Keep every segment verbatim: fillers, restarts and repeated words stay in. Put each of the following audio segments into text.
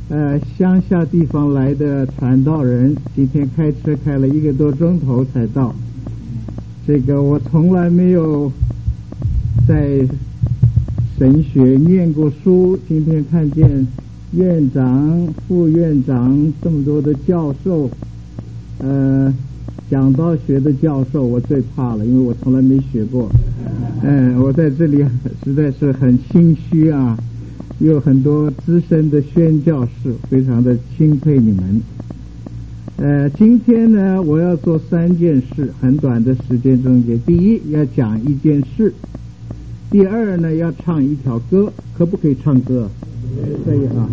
呃乡下地方来的传道人，今天开车开了一个多钟头才到。这个我从来没有在神学念过书，今天看见院长、副院长这么多的教授，呃，讲道学的教授，我最怕了，因为我从来没学过。嗯、呃，我在这里实在是很心虚啊，有很多资深的宣教士，非常的钦佩你们。呃，今天呢，我要做三件事，很短的时间中间。第一，要讲一件事；第二呢，要唱一条歌，可不可以唱歌？可以啊。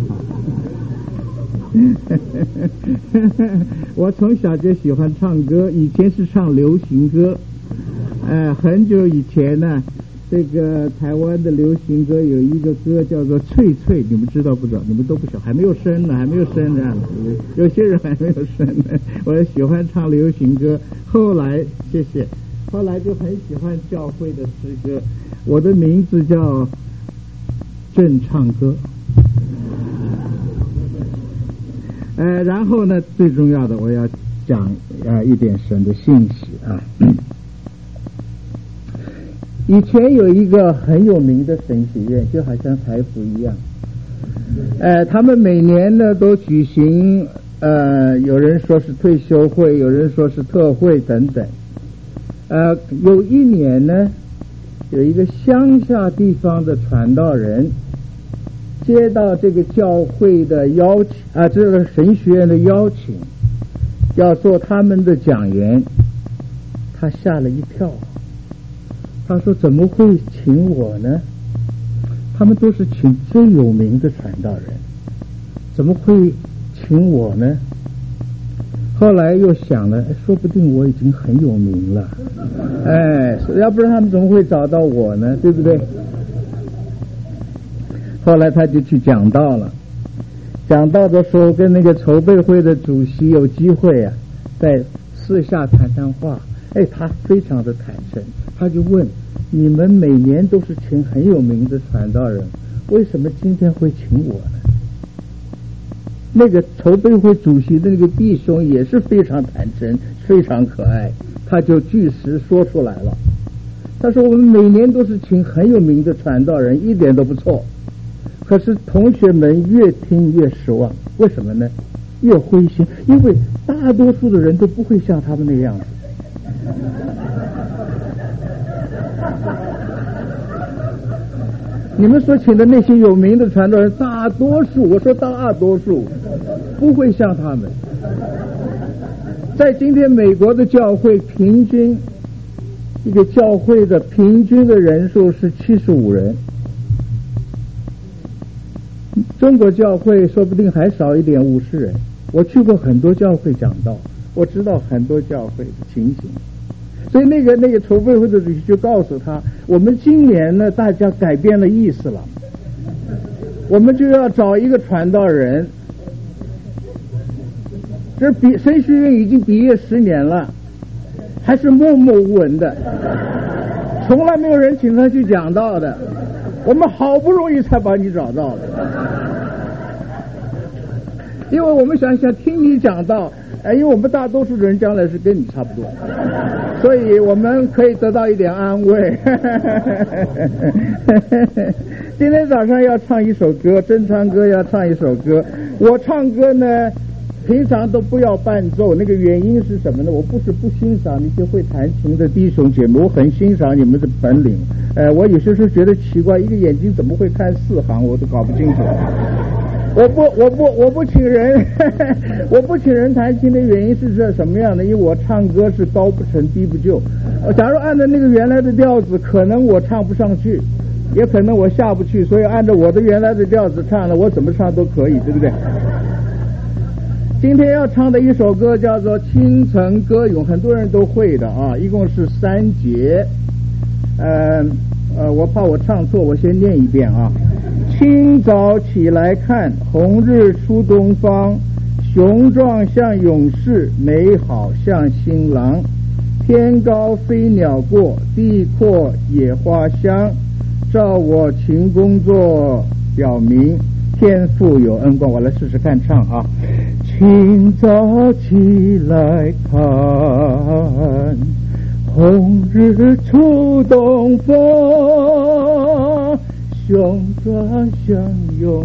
我从小就喜欢唱歌，以前是唱流行歌。呃，很久以前呢，这个台湾的流行歌有一个歌叫做《翠翠》，你们知道不知道？你们都不晓得，还没有生呢，还没有生呢，有些人还没有生呢。我喜欢唱流行歌，后来谢谢，后来就很喜欢教会的诗歌。我的名字叫郑唱歌。呃，然后呢，最重要的我要讲呃一点神的信息啊。以前有一个很有名的神学院，就好像台福一样，呃，他们每年呢都举行呃，有人说是退休会，有人说是特会等等。呃，有一年呢，有一个乡下地方的传道人接到这个教会的邀请啊，这个神学院的邀请，要做他们的讲员，他吓了一跳。他说：“怎么会请我呢？他们都是请最有名的传道人，怎么会请我呢？”后来又想了，说不定我已经很有名了，哎，要不然他们怎么会找到我呢？对不对？后来他就去讲道了。讲道的时候，跟那个筹备会的主席有机会啊，在私下谈谈话。哎，他非常的坦诚，他就问：你们每年都是请很有名的传道人，为什么今天会请我呢？那个筹备会主席的那个弟兄也是非常坦诚，非常可爱，他就据实说出来了。他说：我们每年都是请很有名的传道人，一点都不错，可是同学们越听越失望。为什么呢？越灰心，因为大多数的人都不会像他们那样子。你们所请的那些有名的传道人，大多数，我说大多数不会像他们。在今天美国的教会，平均一个教会的平均的人数是七十五人，中国教会说不定还少一点，五十人。我去过很多教会讲道，我知道很多教会的情形。所以那个那个筹备会的主席就告诉他，我们今年呢，大家改变了意思了，我们就要找一个传道人。这比神学院已经毕业十年了，还是默默无闻的，从来没有人请他去讲道的，我们好不容易才把你找到的。因为我们想想听你讲道，哎，因为我们大多数人将来是跟你差不多，所以我们可以得到一点安慰。今天早上要唱一首歌，真唱歌要唱一首歌。我唱歌呢，平常都不要伴奏，那个原因是什么呢？我不是不欣赏那些会弹琴的弟兄姐妹，我很欣赏你们的本领。呃，我有些时候觉得奇怪，一个眼睛怎么会看四行，我都搞不清楚。我不我不我不请人我不请人弹琴的原因是这什么样的？因为我唱歌是高不成低不就，假如按照那个原来的调子，可能我唱不上去，也可能我下不去，所以按照我的原来的调子唱了，我怎么唱都可以，对不对？今天要唱的一首歌叫做《清晨歌咏》，很多人都会的啊，一共是三节。呃呃，我怕我唱错，我先念一遍啊。清早起来看，红日出东方，雄壮像勇士，美好像新郎。天高飞鸟过，地阔野花香，照我勤工作，表明天父有恩光，我来试试看唱啊。清早起来看，红日出东方，雄壮像勇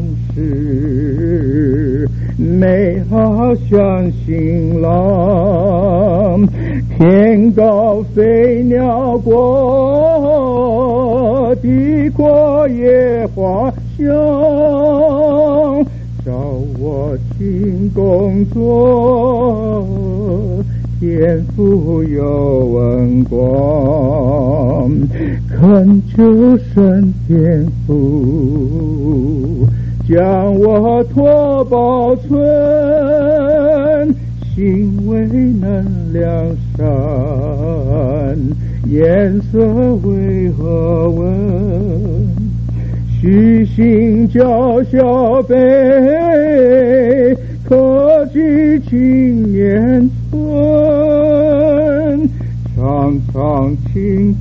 士，美好像新郎。天高飞鸟过，地阔野花香，找我勤工作，天父有恩光，恳求神天父将我托保存，心为能量善，颜色为何问？虚心教小辈，可记青年村，常常轻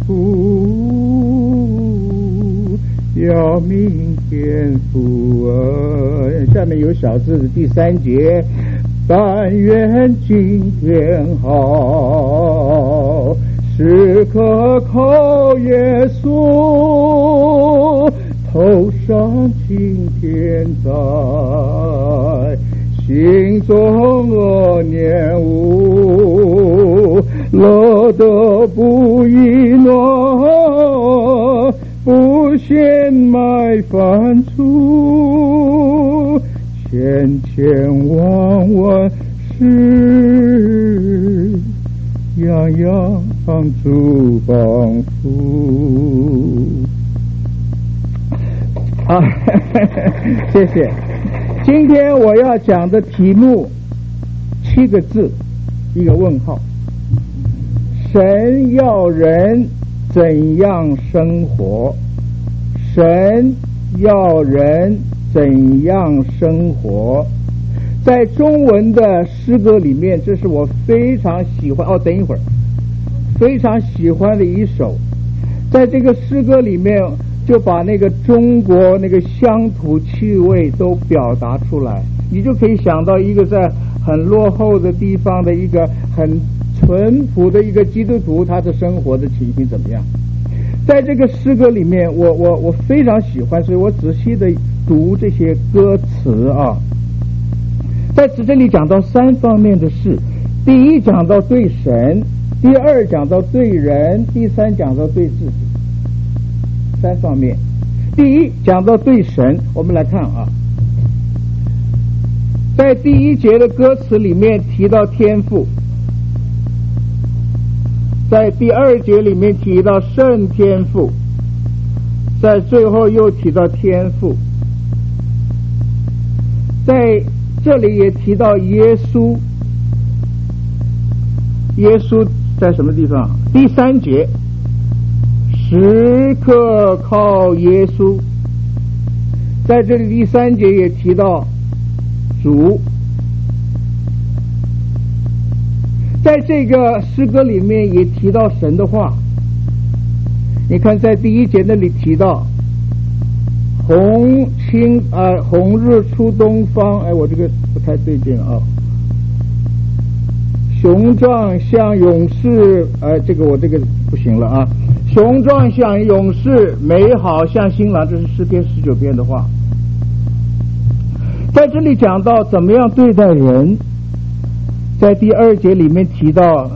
抚，要明天父恩。下面有小字的第三节，但愿今天好，时刻靠耶稣，头上青天在，心中恶念无，乐得不亦乐，不嫌买饭处，千千万万事，样样主帮扶。啊，谢谢。今天我要讲的题目七个字，一个问号。神要人怎样生活？神要人怎样生活？在中文的诗歌里面，这是我非常喜欢哦，等一会儿非常喜欢的一首。在这个诗歌里面就把那个中国那个乡土气味都表达出来，你就可以想到一个在很落后的地方的一个很淳朴的一个基督徒，他的生活的情形怎么样。在这个诗歌里面我我我非常喜欢，所以我仔细的读这些歌词啊。在这里讲到三方面的事，第一讲到对神，第二讲到对人，第三讲到对自己，三方面。第一讲到对神，我们来看啊，在第一节的歌词里面提到天父，在第二节里面提到圣天父，在最后又提到天父，在这里也提到耶稣。耶稣在什么地方？第三节，时刻靠耶稣。在这里第三节也提到主。在这个诗歌里面也提到神的话。你看在第一节那里提到红青呃红日出东方，哎，我这个不太对劲啊。雄壮像勇士，呃，这个我这个不行了啊。雄壮像勇士，美好像新郎，这是诗篇十九篇的话。在这里讲到怎么样对待人，在第二节里面提到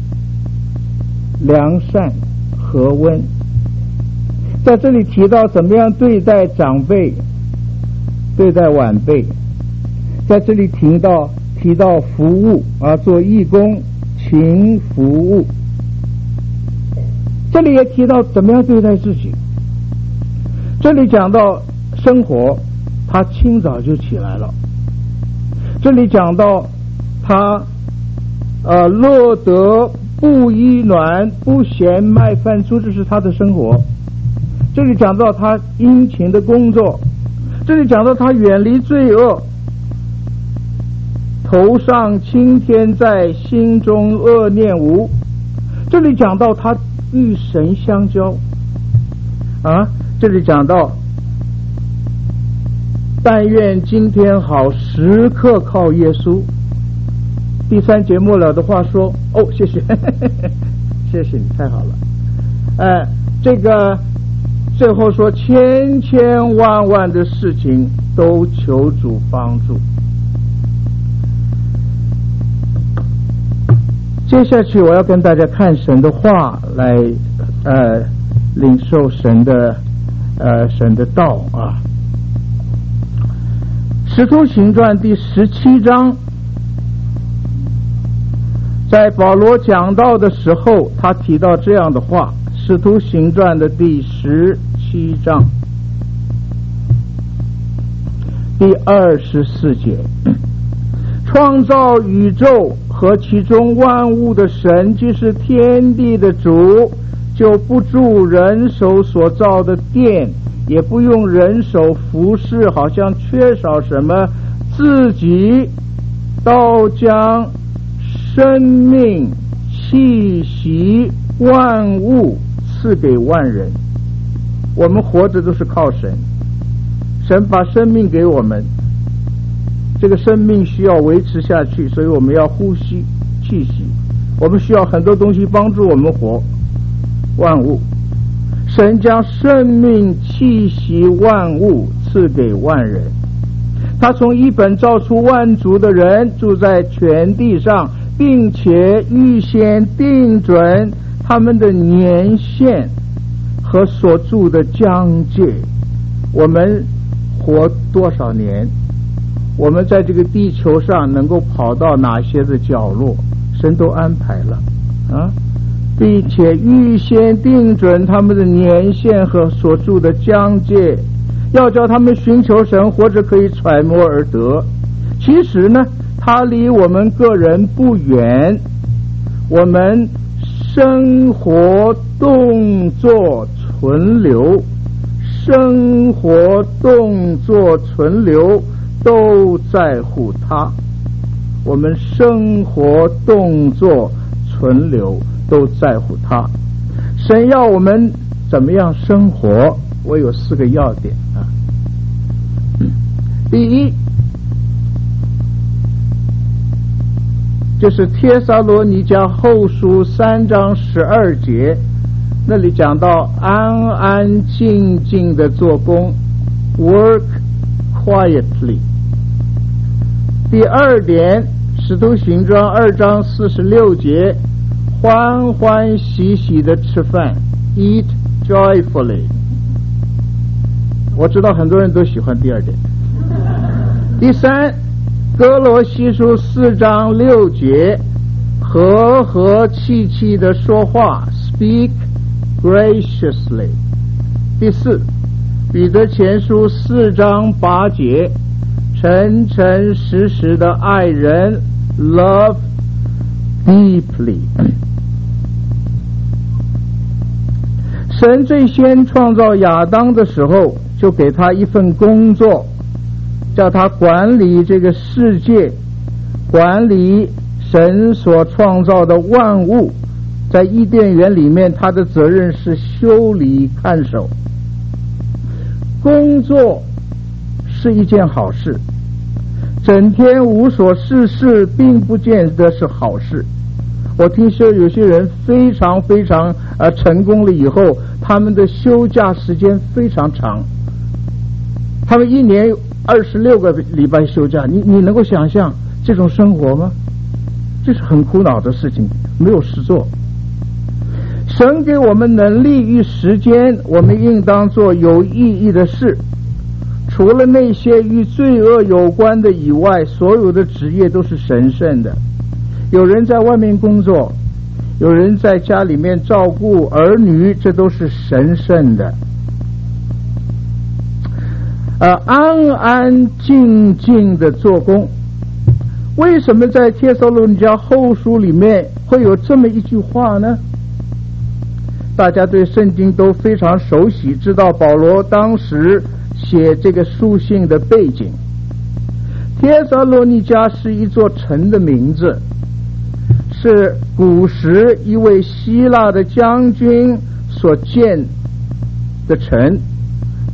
良善和温，在这里提到怎么样对待长辈，对待晚辈，在这里提到提到服务啊，做义工，勤服务。这里也提到怎么样对待自己。这里讲到生活，他清早就起来了。这里讲到他呃乐得不衣暖，不嫌卖饭出，这是他的生活。这里讲到他殷勤的工作。这里讲到他远离罪恶，头上青天在，心中恶念无。这里讲到他与神相交啊，这里讲到但愿今天好，时刻靠耶稣。第三节末了的话说，哦，谢谢，谢谢你，太好了。哎，这个最后说，千千万万的事情都求主帮助。接下去我要跟大家看神的话，来呃领受神的呃神的道啊。使徒行传第十七章，在保罗讲道的时候，他提到这样的话。使徒行传的第十七章第二十四节，创造宇宙和其中万物的神，即是天地的主，就不住人手所造的殿，也不用人手服侍，好像缺少什么，自己倒将生命气息万物赐给万人。我们活着都是靠神，神把生命给我们，这个生命需要维持下去，所以我们要呼吸气息，我们需要很多东西帮助我们活。万物，神将生命气息万物赐给万人，他从一本造出万族的人，住在全地上，并且预先定准他们的年限和所住的疆界。我们活多少年，我们在这个地球上能够跑到哪些的角落，神都安排了啊，并且预先定准他们的年限和所住的疆界，要叫他们寻求神，或者可以揣摩而得。其实呢，他离我们个人不远，我们生活动作存留，生活动作存留都在乎他。我们生活动作存留都在乎他。神要我们怎么样生活？我有四个要点啊。第一，就是帖撒罗尼迦后书三章十二节，那里讲到安安静静的做工 ，work quietly。第二点，使徒行传二章四十六节，欢欢喜喜的吃饭 ，eat joyfully。我知道很多人都喜欢第二点。第三，哥罗西书四章六节，和和气气的说话 ，speak graciously。第四，彼得前书四章八节，诚诚实实的爱人 ，love deeply。神最先创造亚当的时候，就给他一份工作，叫他管理这个世界，管理神所创造的万物。在伊甸园里面，他的责任是修理看守。工作是一件好事，整天无所事事并不见得是好事。我听说有些人非常非常呃成功了以后，他们的休假时间非常长，他们一年二十六个礼拜休假，你你能够想象这种生活吗？这是很苦恼的事情，没有事做。神给我们能力与时间，我们应当做有意义的事。除了那些与罪恶有关的以外，所有的职业都是神圣的。有人在外面工作，有人在家里面照顾儿女，这都是神圣的。呃，安安静静的做工。为什么在帖撒罗尼迦后书里面会有这么一句话呢？大家对圣经都非常熟悉，知道保罗当时写这个书信的背景。帖撒罗尼迦是一座城的名字，是古时一位希腊的将军所建的城，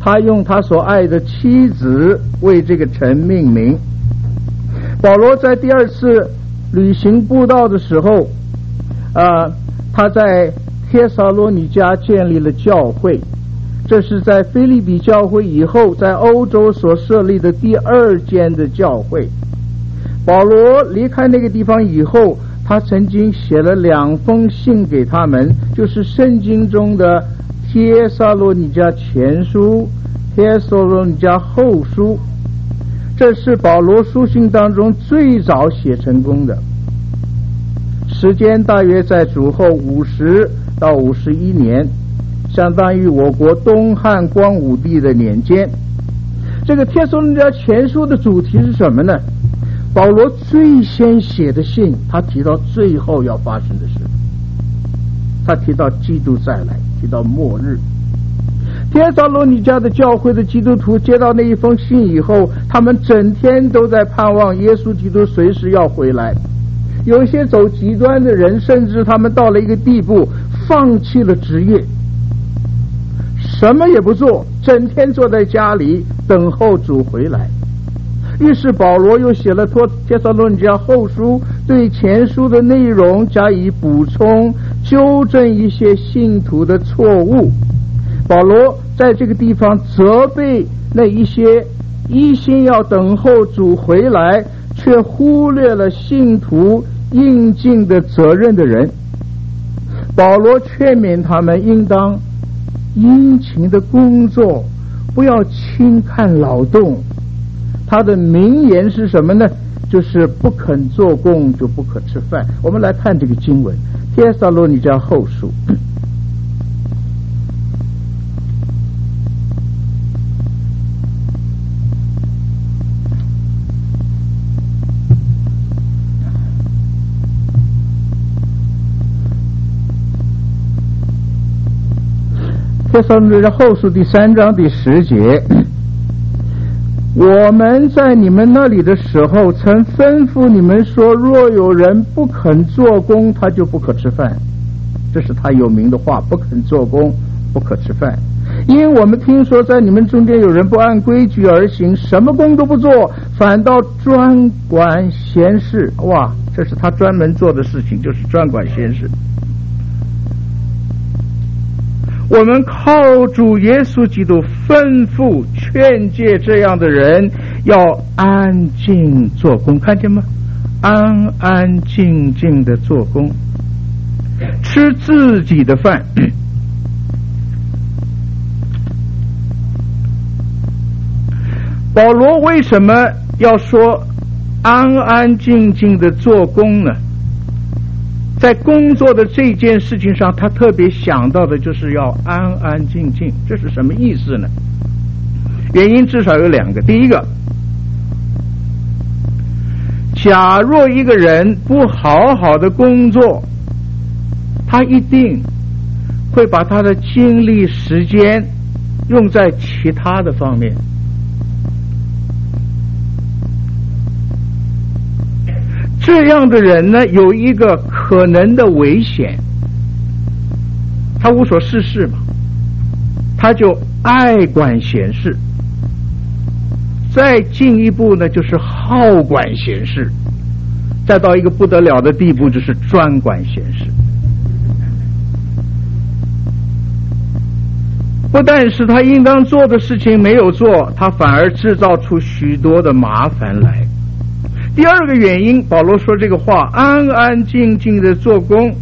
他用他所爱的妻子为这个城命名。保罗在第二次旅行布道的时候，呃，他在帖撒罗尼迦建立了教会，这是在腓立比教会以后在欧洲所设立的第二间的教会。保罗离开那个地方以后，他曾经写了两封信给他们，就是圣经中的帖撒罗尼迦前书、帖撒罗尼迦后书，这是保罗书信当中最早写成功的，时间大约在主后五十到五十一年，相当于我国东汉光武帝的年间。这个帖撒罗尼迦前书的主题是什么呢？保罗最先写的信，他提到最后要发生的事，他提到基督再来，提到末日。帖撒罗尼迦的教会的基督徒接到那一封信以后，他们整天都在盼望耶稣基督随时要回来。有一些走极端的人，甚至他们到了一个地步，放弃了职业，什么也不做，整天坐在家里等候主回来。于是保罗又写了帖撒罗尼迦后书，对前书的内容加以补充，纠正一些信徒的错误。保罗在这个地方责备那一些一心要等候主回来，却忽略了信徒应尽的责任的人。保罗劝勉他们应当殷勤的工作，不要轻看劳动。他的名言是什么呢？就是不肯做工就不可吃饭。我们来看这个经文，帖撒罗尼迦后书帖撒罗尼迦后书第三章第十节，我们在你们那里的时候，曾吩咐你们说，若有人不肯做工，他就不可吃饭。这是他有名的话，不肯做工，不可吃饭。因为我们听说在你们中间有人不按规矩而行，什么工都不做，反倒专管闲事。哇，这是他专门做的事情，就是专管闲事。我们靠主耶稣基督吩咐劝诫这样的人要安静做工，看见吗？安安静静的做工，吃自己的饭。保罗为什么要说安安静静的做工呢？在工作的这件事情上，他特别想到的就是要安安静静。这是什么意思呢？原因至少有两个。第一个，假若一个人不好好的工作，他一定会把他的精力时间用在其他的方面。这样的人呢，有一个可能的危险，他无所事事嘛，他就爱管闲事。再进一步呢，就是好管闲事，再到一个不得了的地步，就是专管闲事。不但是他应当做的事情没有做，他反而制造出许多的麻烦来。第二个原因，保罗说这个话安安静静的做工，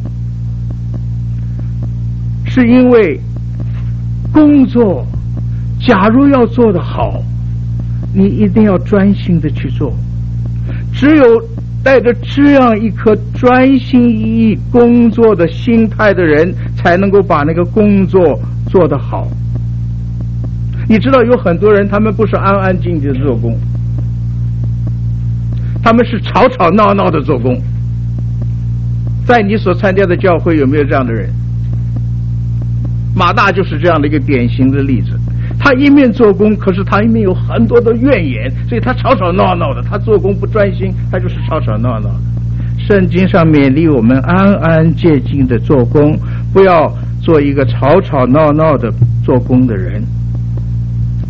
是因为工作假如要做得好，你一定要专心的去做。只有带着这样一颗专心一意工作的心态的人，才能够把那个工作做得好。你知道有很多人，他们不是安安静静的做工，他们是吵吵闹闹的做工。在你所参加的教会有没有这样的人？马大就是这样的一个典型的例子。他一面做工，可是他一面有很多的怨言，所以他吵吵闹闹的，他做工不专心，他就是吵吵闹闹的。圣经上勉励我们安安静静的做工，不要做一个吵吵闹闹的做工的人。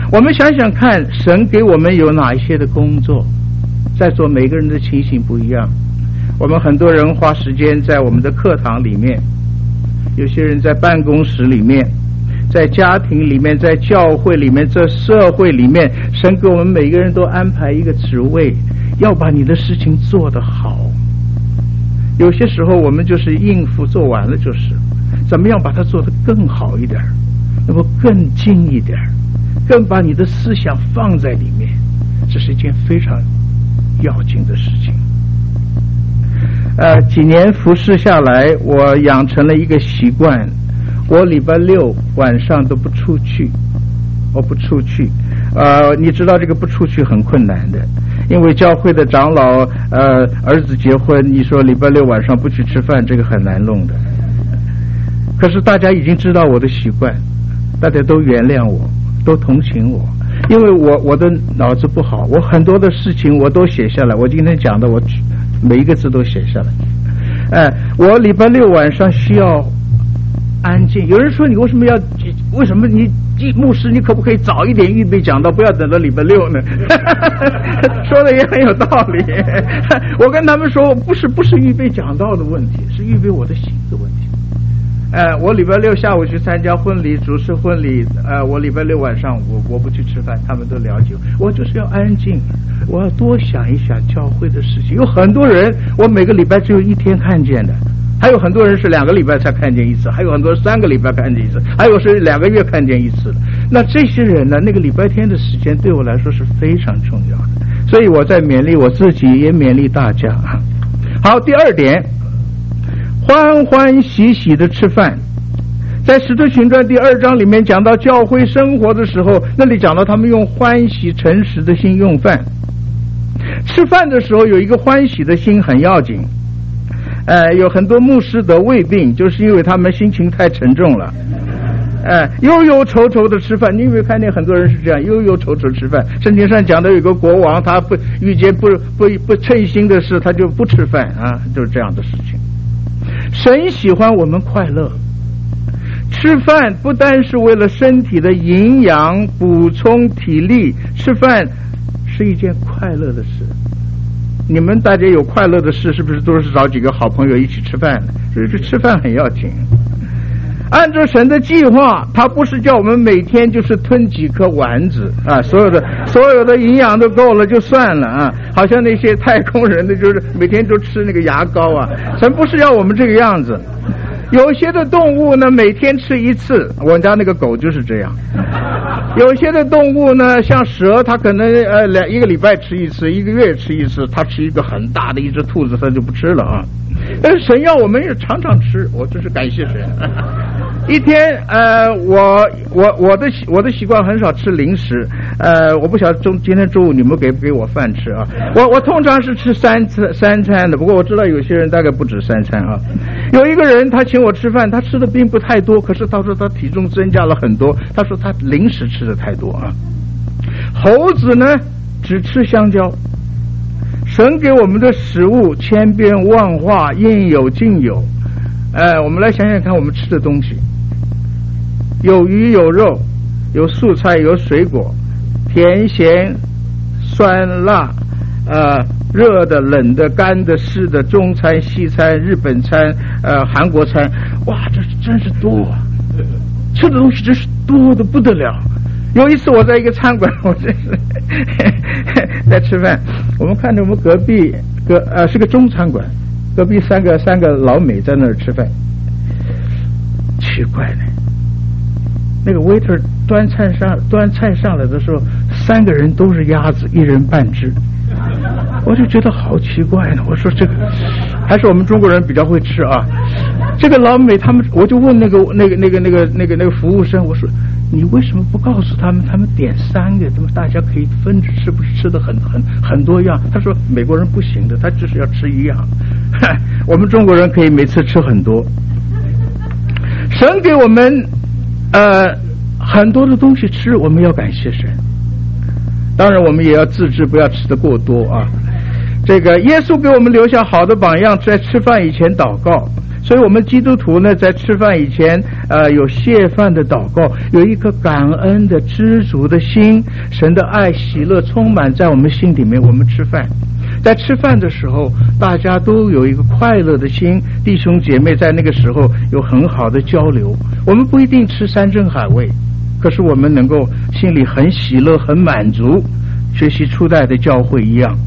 我们想想看，神给我们有哪一些的工作？在座每个人的情形不一样。我们很多人花时间在我们的课堂里面，有些人在办公室里面，在家庭里面，在教会里面，在社会里面，神给我们每个人都安排一个职位，要把你的事情做得好。有些时候我们就是应付做完了，就是怎么样把它做得更好一点，那么更精一点，更把你的思想放在里面，这是一件非常要紧的事情。呃，几年服侍下来，我养成了一个习惯，我礼拜六晚上都不出去，我不出去。呃，你知道这个不出去很困难的，因为教会的长老呃儿子结婚，你说礼拜六晚上不去吃饭，这个很难弄的。可是大家已经知道我的习惯，大家都原谅我，都同情我，因为我我的脑子不好，我很多的事情我都写下来，我今天讲的我每一个字都写下来。哎，我礼拜六晚上需要安静。有人说你为什么要？为什么你牧师你可不可以早一点预备讲道，不要等到礼拜六呢？说的也很有道理。我跟他们说，不是不是预备讲道的问题，是预备我的心的问题。呃，我礼拜六下午去参加婚礼，主持婚礼。呃，我礼拜六晚上我我不去吃饭，他们都了解我。我就是要安静，我要多想一想教会的事情。有很多人，我每个礼拜只有一天看见的，还有很多人是两个礼拜才看见一次，还有很多三个礼拜看见一次，还有是两个月看见一次的。那这些人呢，那个礼拜天的时间对我来说是非常重要的，所以我在勉励我自己，也勉励大家。好，第二点。欢欢喜喜的吃饭。在使徒行传第二章里面讲到教会生活的时候，那里讲到他们用欢喜诚实的心用饭。吃饭的时候有一个欢喜的心很要紧。呃，有很多牧师得胃病，就是因为他们心情太沉重了。呃，忧忧愁愁的吃饭。你有没有看见很多人是这样忧忧愁愁吃饭？圣经上讲的有一个国王，他不遇见不不不称心的事，他就不吃饭啊，就是这样的事情。神喜欢我们快乐，吃饭不单是为了身体的营养补充体力，吃饭是一件快乐的事。你们大家有快乐的事，是不是都是找几个好朋友一起吃饭？所以这吃饭很要紧。按照神的计划，他不是叫我们每天就是吞几颗丸子啊，所有的所有的营养都够了就算了啊，好像那些太空人的就是每天都吃那个牙膏啊，神不是要我们这个样子。有些的动物呢，每天吃一次，我家那个狗就是这样。有些的动物呢，像蛇，它可能呃两一个礼拜吃一次，一个月吃一次，它吃一个很大的一只兔子，它就不吃了啊。但是神要我们也常常吃，我真是感谢神。一天呃，我我我的我的习惯很少吃零食，呃，我不晓得中今天中午你们给不给我饭吃啊？我我通常是吃三餐三餐的，不过我知道有些人大概不止三餐啊。有一个人他请我吃饭，他吃的并不太多，可是他说他体重增加了很多，他说他零食吃的太多啊。猴子呢只吃香蕉。神给我们的食物千变万化，应有尽有。呃，我们来想想看，我们吃的东西，有鱼有肉，有素菜有水果，甜咸酸辣，呃，热的冷的干的湿的，中餐西餐日本餐呃韩国餐，哇，这真是多啊！吃的东西真是多的不得了。有一次我在一个餐馆，我真是在吃饭，我们看着我们隔壁隔呃是个中餐馆，隔壁三个三个老美在那儿吃饭，奇怪了，那个 waiter 端菜上端菜上来的时候，三个人都是鸭子，一人半只，我就觉得好奇怪呢。我说这个还是我们中国人比较会吃啊。这个老美他们，我就问那个那个那个那个那个那个服务生，我说你为什么不告诉他们，他们点三个，他们大家可以分着吃，不是吃的很很很多样？他说美国人不行的，他就是要吃一样。我们中国人可以每次吃很多。神给我们呃很多的东西吃，我们要感谢神。当然我们也要自制，不要吃得过多啊。这个耶稣给我们留下好的榜样，在吃饭以前祷告。 所以我们基督徒呢，在吃饭以前，呃，有谢饭的祷告，有一颗感恩的知足的心，神的爱喜乐充满在我们心里面。我们吃饭，在吃饭的时候，大家都有一个快乐的心，弟兄姐妹在那个时候有很好的交流。我们不一定吃山珍海味，可是我们能够心里很喜乐很满足，学习初代的教会一样。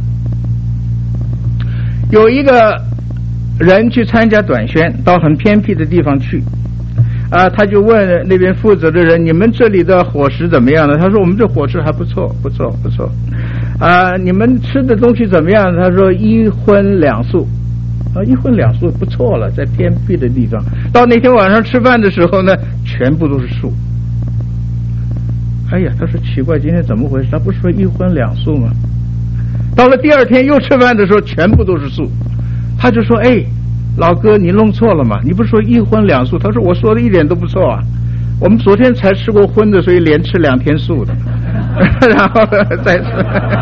有一个人去参加短宣，到很偏僻的地方去啊，他就问那边负责的人，你们这里的伙食怎么样呢？他说我们这伙食还不错不错不错啊，你们吃的东西怎么样？他说一荤两素啊，一荤两素不错了，在偏僻的地方。到那天晚上吃饭的时候呢，全部都是素。哎呀，他说奇怪，今天怎么回事？他不是说一荤两素吗？到了第二天又吃饭的时候，全部都是素。他就说：“哎，老哥，你弄错了嘛？你不是说一荤两素？”他说：“我说的一点都不错啊，我们昨天才吃过荤的，所以连吃两天素的，然后再吃。”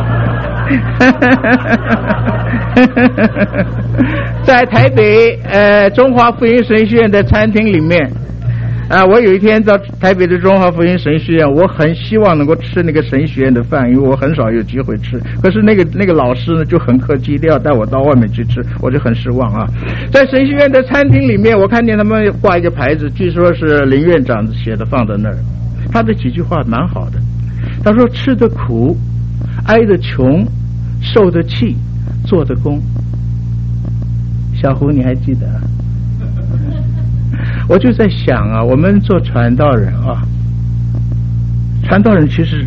在台北呃中华福音神学院的餐厅里面。啊，我有一天到台北的中华福音神学院，我很希望能够吃那个神学院的饭，因为我很少有机会吃。可是那个那个老师呢就很客气，一定要带我到外面去吃，我就很失望啊。在神学院的餐厅里面，我看见他们挂一个牌子，据说是林院长写的，放在那儿。他的几句话蛮好的，他说：“吃得苦，挨得穷，受得气，做得工。”小胡，你还记得啊？我就在想啊，我们做传道人啊，传道人其实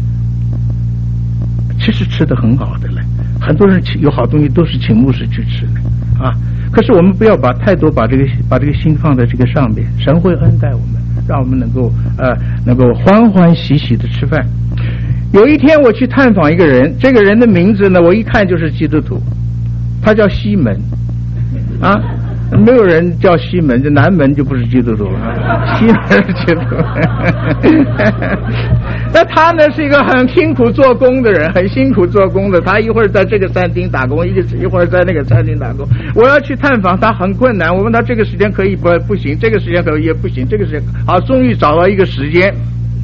其实吃得很好的嘞，很多人有好东西都是请牧师去吃的啊。可是我们不要把太多把这个把这个心放在这个上面，神会恩待我们，让我们能够呃能够欢欢喜喜的吃饭。有一天我去探访一个人，这个人的名字呢，我一看就是基督徒，他叫西门啊。没有人叫西门，这南门就不是基督徒了，西门是基督徒。那他呢是一个很辛苦做工的人，很辛苦做工的。他一会儿在这个餐厅打工，一个一会儿在那个餐厅打工。我要去探访他，很困难。我问他这个时间可以不不行，这个时间可以也不行，这个时间好，终于找到一个时间，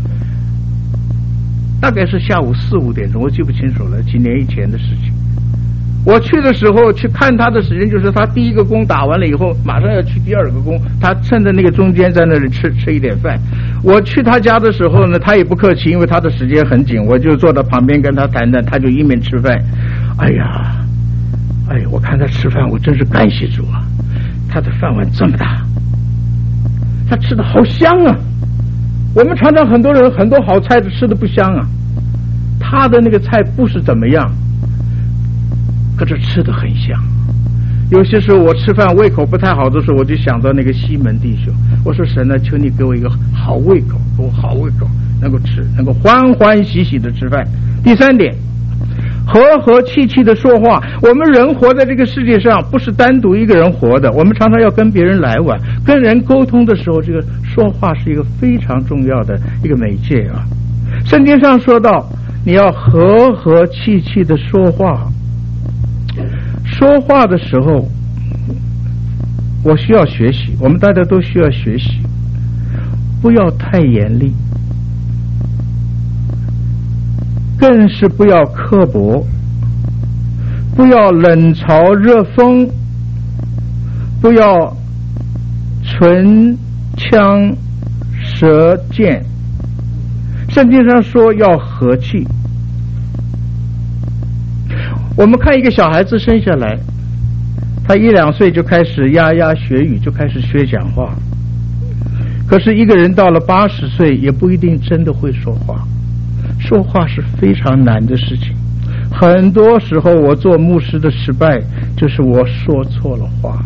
大概是下午四五点钟，我记不清楚了，几年以前的事情。我去的时候去看他的时间，就是他第一个工打完了以后，马上要去第二个工，他趁着那个中间在那里吃吃一点饭。我去他家的时候呢，他也不客气，因为他的时间很紧，我就坐到旁边跟他谈谈，他就一面吃饭。哎呀，哎呀，我看他吃饭，我真是感谢主啊！他的饭碗这么大，他吃的好香啊！我们常常很多人很多好菜都吃的不香啊，他的那个菜不是怎么样。可是吃得很香。有些时候我吃饭胃口不太好的时候，我就想到那个西门弟兄，我说神呢，求你给我一个好胃口，给我好胃口，能够吃，能够欢欢喜喜的吃饭。第三点，和和气气的说话。我们人活在这个世界上，不是单独一个人活的，我们常常要跟别人来往，跟人沟通的时候，这个说话是一个非常重要的一个媒介啊。圣经上说到，你要和和气气的说话。说话的时候，我需要学习，我们大家都需要学习，不要太严厉，更是不要刻薄，不要冷嘲热讽，不要唇枪舌剑。圣经上说要和气。我们看一个小孩子生下来，他一两岁就开始牙牙学语，就开始学讲话。可是一个人到了八十岁，也不一定真的会说话。说话是非常难的事情。很多时候我做牧师的失败，就是我说错了话。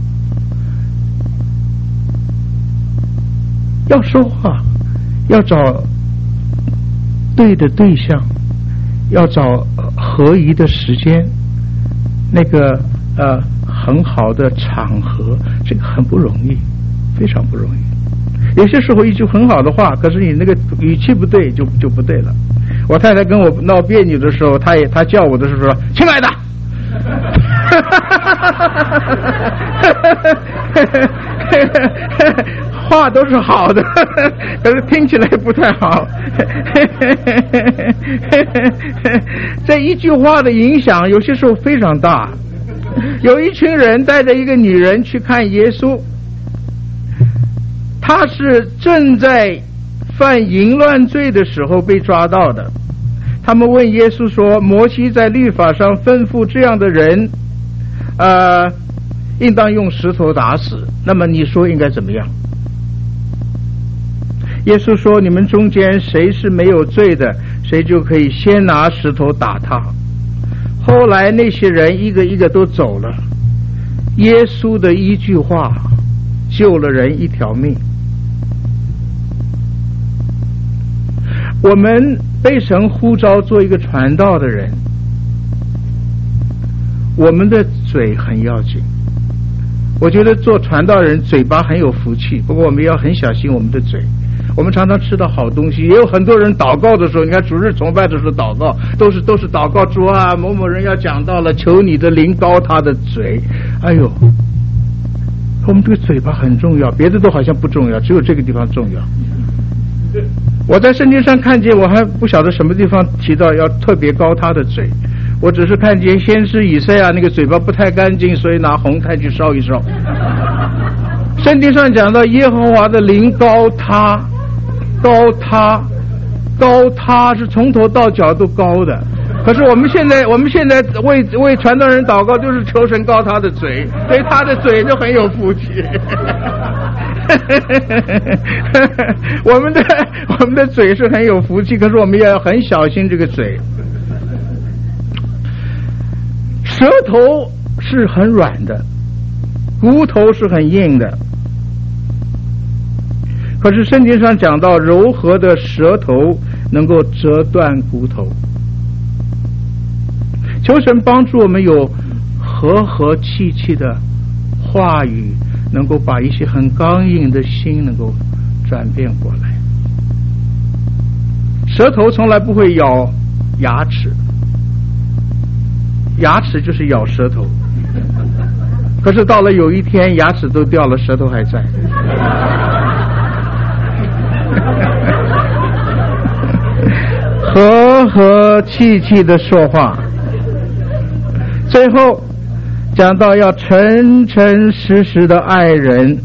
要说话，要找对的对象，要找合宜的时间，那个呃很好的场合，这个很不容易，非常不容易。有些时候一句很好的话，可是你那个语气不对，就就不对了。我太太跟我闹别扭的时候，她也她叫我的时候说：“亲爱的。” 话都是好的，可是听起来不太好。这一句话的影响有些时候非常大。有一群人带着一个女人去看耶稣，她是正在犯淫乱罪的时候被抓到的。他们问耶稣说，摩西在律法上吩咐这样的人呃，应当用石头打死，那么你说应该怎么样？耶稣说，你们中间谁是没有罪的，谁就可以先拿石头打他。后来那些人一个一个都走了，耶稣的一句话救了人一条命。我们被神呼召做一个传道的人，我们的嘴很要紧。我觉得做传道人嘴巴很有福气，不过我们要很小心我们的嘴。我们常常吃到好东西，也有很多人祷告的时候，你看主日崇拜的时候祷告都是都是祷告主啊，某某人要讲到了，求你的灵膏他的嘴。哎呦，我们这个嘴巴很重要，别的都好像不重要，只有这个地方重要。我在圣经上看见，我还不晓得什么地方提到要特别膏他的嘴，我只是看见先知以赛亚那个嘴巴不太干净，所以拿红炭去烧一烧。圣经上讲到耶和华的灵膏他，膏他，膏他是从头到脚都高的。可是我们现在我们现在为为传道人祷告，就是求神膏他的嘴，所以他的嘴就很有福气。我们的我们的嘴是很有福气，可是我们也要很小心这个嘴。舌头是很软的，骨头是很硬的。可是圣经上讲到，柔和的舌头能够折断骨头。求神帮助我们有和和气气的话语，能够把一些很刚硬的心能够转变过来。舌头从来不会咬牙齿，牙齿就是咬舌头。可是到了有一天牙齿都掉了，舌头还在。和和气气的说话。最后讲到要诚诚实实的爱人。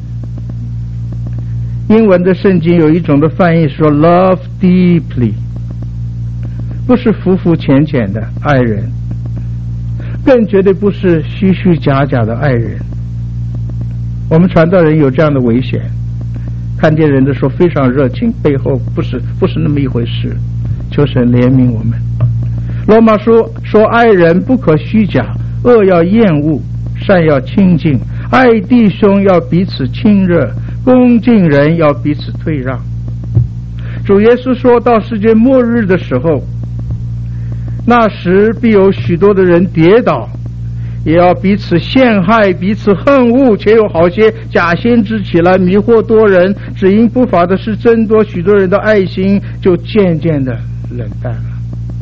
英文的圣经有一种的翻译说 love deeply， 不是浮浮浅浅的爱人，更绝对不是虚虚假假的爱人。我们传道人有这样的危险，看见人的时候非常热情，背后不是不是那么一回事。求神怜悯我们。罗马书说，爱人不可虚假，恶要厌恶，善要亲近，爱弟兄要彼此亲热，恭敬人要彼此退让。主耶稣说到世界末日的时候，那时必有许多的人跌倒，也要彼此陷害，彼此恨恶，且有好些假先知起来迷惑多人，只因不法的事增多，许多人的爱心就渐渐的冷淡了。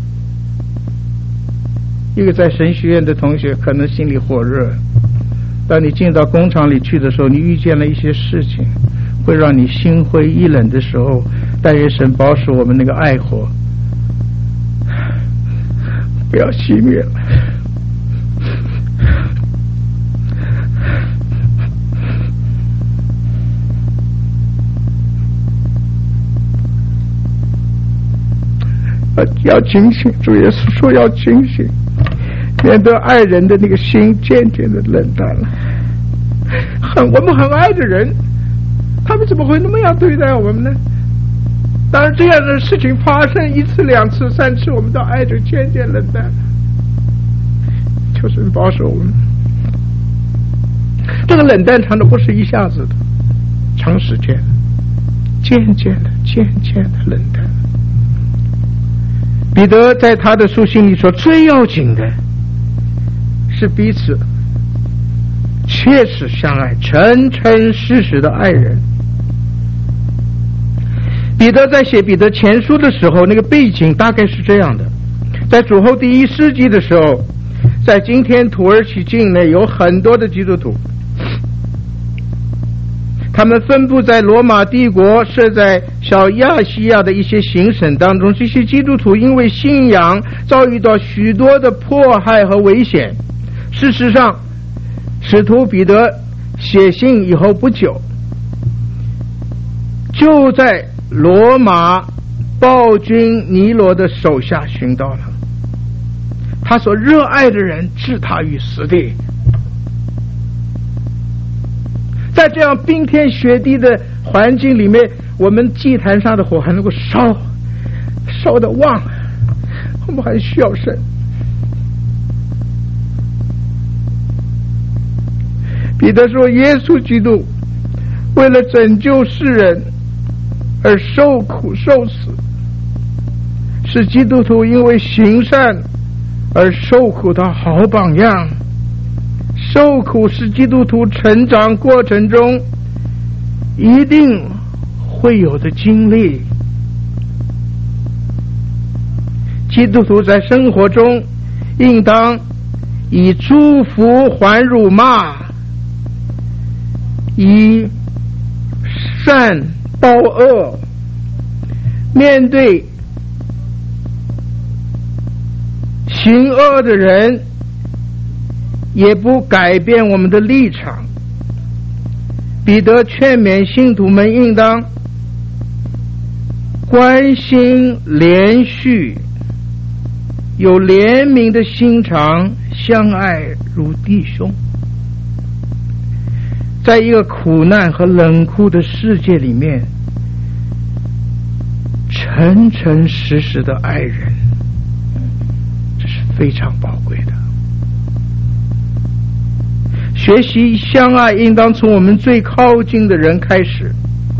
一个在神学院的同学可能心里火热，当你进到工厂里去的时候，你遇见了一些事情会让你心灰意冷的时候，但愿神保守我们那个爱火不要熄灭了。要警醒，主耶稣说要警醒，免得爱人的那个心渐渐的冷淡了。很我们很爱的人，他们怎么会那么样对待我们呢？当然这样的事情发生一次两次三次，我们的爱就渐渐冷淡了。求神保守我们。这个冷淡长的不是一下子的，长时间渐渐的渐渐的冷淡。彼得在他的书信里说，最要紧的是彼此切实相爱，诚诚实实的爱人。彼得在写彼得前书的时候，那个背景大概是这样的：在主后第一世纪的时候，在今天土耳其境内有很多的基督徒， 他们分布在罗马帝国设在小亚细亚的一些行省当中。这些基督徒因为信仰遭遇到许多的迫害和危险。事实上，使徒彼得写信以后不久，就在罗马暴君尼罗的手下寻到了。他所热爱的人置他于死地。在这样冰天雪地的环境里面，我们祭坛上的火还能够烧烧得旺，我们还需要神。彼得说，耶稣基督为了拯救世人而受苦受死，是基督徒因为行善而受苦的好榜样。受苦是基督徒成长过程中一定会有的经历。基督徒在生活中应当以祝福还辱骂，以善报恶。面对行恶的人，也不改变我们的立场。彼得劝勉信徒们应当关心连续，有怜悯的心肠，相爱如弟兄。在一个苦难和冷酷的世界里面，诚诚实实的爱人，这是非常宝贵的。学习相爱应当从我们最靠近的人开始，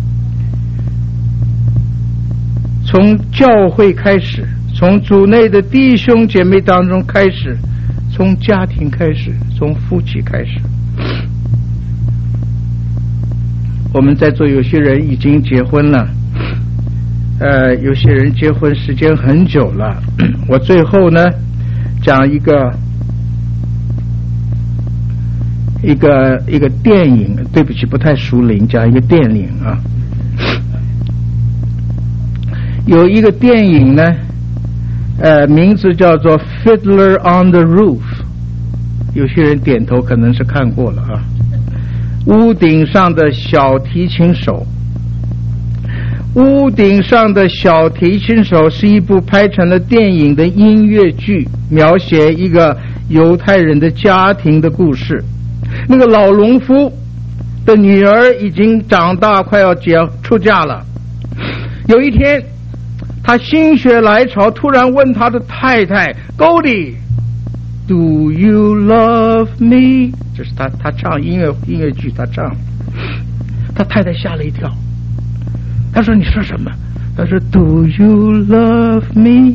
从教会开始，从主内的弟兄姐妹当中开始，从家庭开始，从夫妻开始。我们在座有些人已经结婚了，呃，有些人结婚时间很久了。我最后呢讲一个一个一个电影，对不起，不太熟龄，讲一个电影啊。有一个电影呢，呃，名字叫做《Fiddler on the Roof》，有些人点头，可能是看过了啊。屋顶上的小提琴手，屋顶上的小提琴手是一部拍成了电影的音乐剧，描写一个犹太人的家庭的故事。那个老农夫的女儿已经长大，快要结出嫁了。有一天，他心血来潮，突然问他的太太 Goldie Do you love me？ 这是他他唱音乐音乐剧，他唱，他太太吓了一跳。他说：“你说什么？”他说 ：“Do you love me？”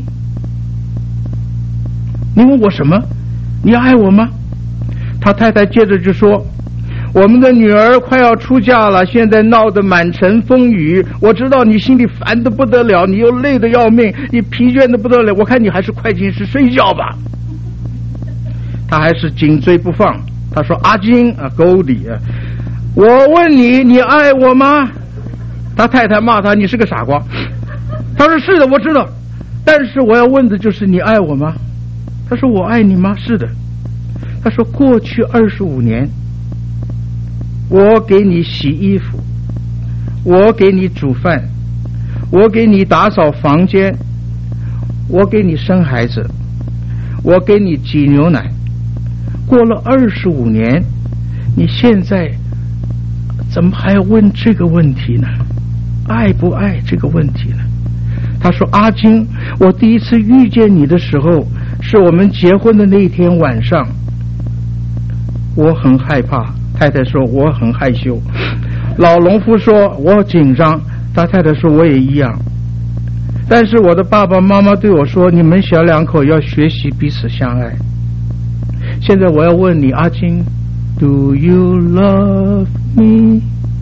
你问我什么？你爱我吗？他太太接着就说：“我们的女儿快要出嫁了，现在闹得满城风雨。我知道你心里烦得不得了，你又累得要命，你疲倦得不得了。我看你还是快进去睡觉吧。”他还是紧追不放。他说：“阿金啊 ，Goldie 啊，我问你，你爱我吗？”他太太骂他：“你是个傻瓜。”他说：“是的，我知道，但是我要问的就是你爱我吗？”他说：“我爱你吗？”是的。他说：“过去二十五年，我给你洗衣服，我给你煮饭，我给你打扫房间，我给你生孩子，我给你挤牛奶。过了二十五年，你现在怎么还要问这个问题呢？爱不爱这个问题呢？”他说：“阿金，我第一次遇见你的时候，是我们结婚的那一天晚上，我很害怕。”太太说：“我很害羞。”老农夫说：“我紧张。”他太太说：“我也一样。”但是我的爸爸妈妈对我说：“你们小两口要学习彼此相爱。”现在我要问你，阿金 ，Do you love me？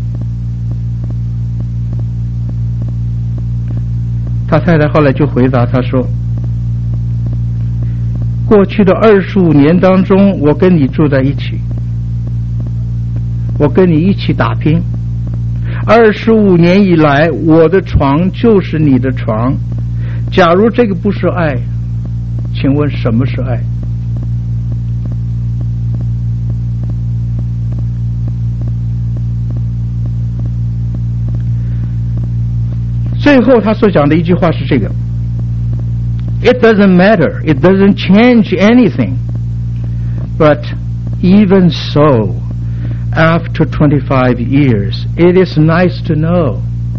他太太后来就回答他说：“过去的二十五年当中，我跟你住在一起，我跟你一起打拼， 二十五年以来，我的床就是你的床。假如这个不是爱，请问什么是爱？最后他所讲的一句话是这个 ：It doesn't matter, it doesn't change anything. But even so, after twenty-five years, it is nice to know.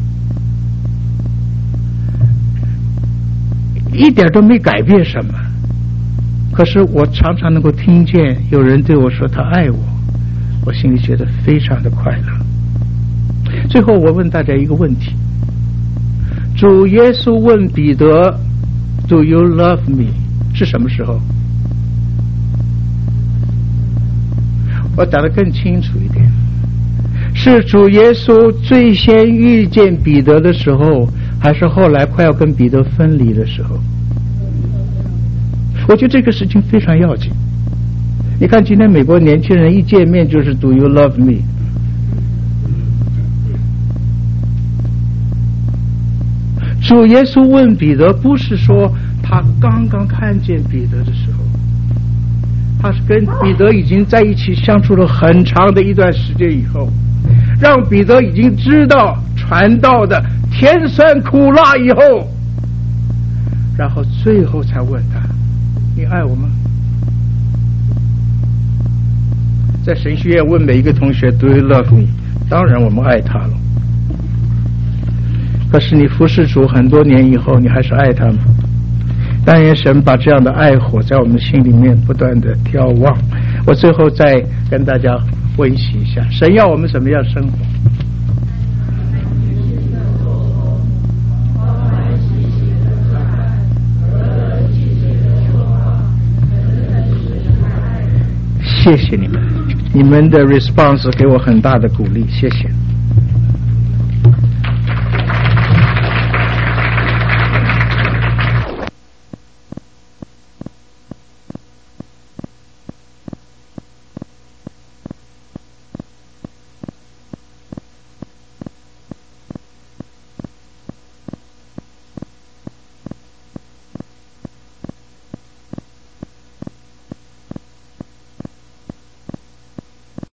一点都没改变什么，可是我常常能够听见有人对我说他爱我，我心里觉得非常的快乐。最后我问大家一个问题，主耶稣问彼得 Do you love me 是什么时候？我讲得更清楚一点，是主耶稣最先遇见彼得的时候，还是后来快要跟彼得分离的时候？我觉得这个事情非常要紧。你看今天美国年轻人一见面就是 Do you love me？ 主耶稣问彼得，不是说他刚刚看见彼得的时候，他是跟彼得已经在一起相处了很长的一段时间以后，让彼得已经知道传道的甜酸苦辣以后，然后最后才问他，你爱我吗？在神学院问每一个同学 Do you love me？ 当然我们爱他了。可是你服侍主很多年以后，你还是爱他吗？但愿神把这样的爱火在我们心里面不断的眺望。我最后再跟大家温习一下，神要我们怎么样生活？谢谢你们，你们的 response 给我很大的鼓励，谢谢。